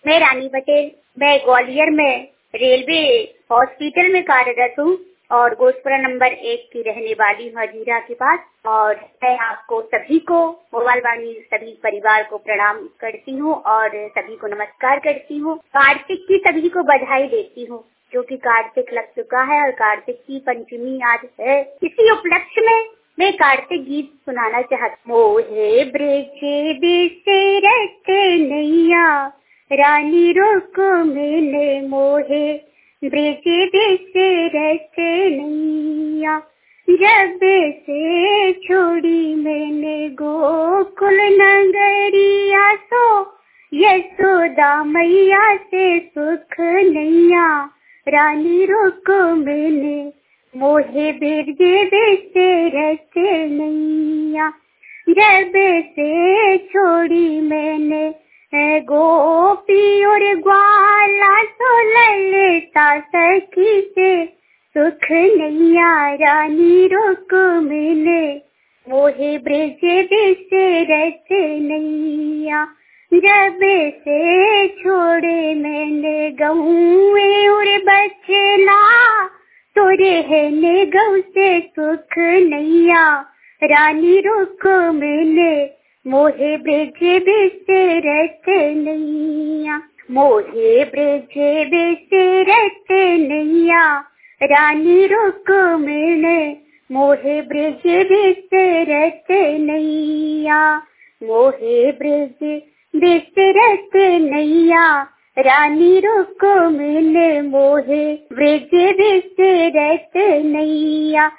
मैं रानी पटेल, मैं ग्वालियर में रेलवे हॉस्पिटल में कार्यरत हूँ और गोशपुरा नंबर 1 की रहने वाली हूँ हजीरा के पास। और मैं आपको सभी को मोबाइल वाणी सभी परिवार को प्रणाम करती हूँ और सभी को नमस्कार करती हूँ। कार्तिक की सभी को बधाई देती हूँ क्योंकि कार्तिक लग चुका है और कार्तिक की पंचमी आज है। इसी उपलक्ष्य में मैं कार्तिक गीत सुनाना चाहती हूँ। मोहे ब्रजे बिसरत नैया रानी रोको मेले, मोहे ब्रजे बिसरत नैया जब से छोड़ी मैंने गोकुल नगरिया, सो यशोदा मैया से सुख नैया रानी रोको मैंने, मोहे ब्रजे बिसरत नैया जब से छोड़ी मैंने गोपी और ग्वाला, सो ललिता सखी से सुख नैया रानी रोको मैंने, मोहे ब्रजे बिसरत नैया जब से छोड़े मैंने गहुए और बचला, तो रहने गौ से सुख नैया रानी रोको मैंने, मोहे ब्रजे बिसरत नैया, मोहे ब्रजे बिसरत नैया रानी रोको मैंने, मोहे ब्रजे बिसरत नैया, मोहे ब्रजे बिसरत नैया रानी रोको मैंने, मोहे ब्रजे बिसरत नैया।